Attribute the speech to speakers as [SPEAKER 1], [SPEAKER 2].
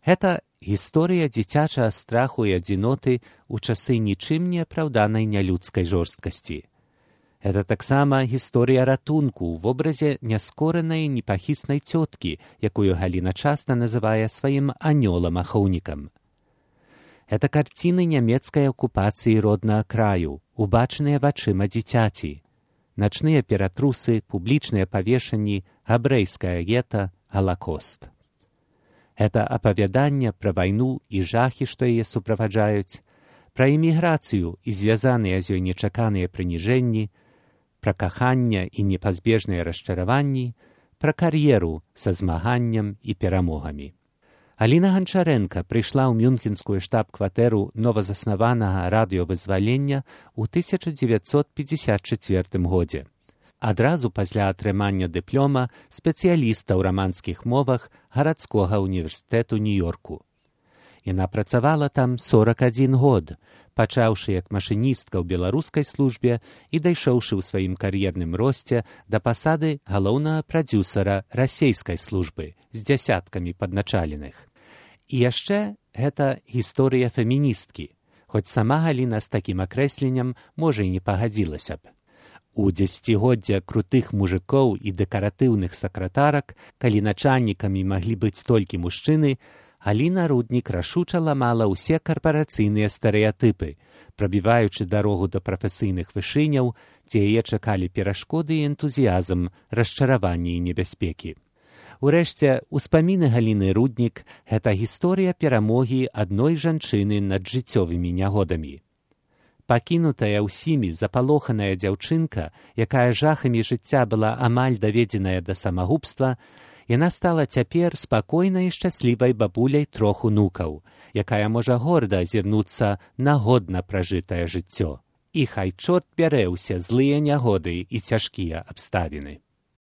[SPEAKER 1] Гэта гісторыя дзіцячага страху і адзіноты ў часы нічым не апраўданай нялюдскай жорсткасці. Гэта таксама гісторыя ратунку ў вобразе няскоранай непахіснай цёткі, якую Галіна часта называе сваім анёлам-ахоўнікам. Гэта карціны нямецкай акупацыі роднага краю, убачаныя вачыма дзіцяці. Начныя ператрусы, публічныя павешанні, габрэйская гета, галакост. Гэта апавяданне пра вайну і жахі, што яе суправаджаюць, пра эміграцыю і звязаныя з ёй нечаканыя прыніжэнні, пра каханне і непазбежныя расчараванні, пра кар'еру са змаганнем і перамогамі. Аліна Ганчарэнка прыйшла ў мюнхенскую штаб-кватэру новазаснаванага радыёвызвалення ў 1954 годзе. Адразу пасля атрымання дыплома спецыяліста ў раманскіх мовах гарадскога універсітэту Нью-Йорку. Яна працавала там 41 год, пачаўшы як машыністка ў беларускай службе і дайшоўшы ў сваім кар'ерным росце да пасады галоўнага прадзюсара расейскай службы з дзясяткамі падначаленых. І яшчэ гэта гісторыя феміністкі, хоць сама Галіна з такім акрэсленнем, можа, і не пагадзілася б. У дзесяцігоддзя крутых мужикоў і дэкаратыўных сакратарак, калі начальнікамі маглі быць толькі мужчыны, Галіна Руднік рашуча ламала ўсе карпарацыйныя стэрэатыпы, прабіваючы дарогу да прафесійных вышыняў, дзе яе чакалі перашкоды і энтузіязм, расчараванні і небяспекі. Урэшце, успаміны Галіны Руднік – гэта гісторыя перамогі адной жанчыны над жыццёвымі нягодамі. Пакінутая ўсімі запалоханая дзяўчынка, якая жахамі жыцця была амаль даведзеная да самагубства, яна стала цяпер спакойнай і шчаслівай бабуляй 3 унукаў, якая можа горда азірнуцца на годна пражытае жыццё. І хай чорт бярэ ўсе злыя нягоды і цяжкія абставіны.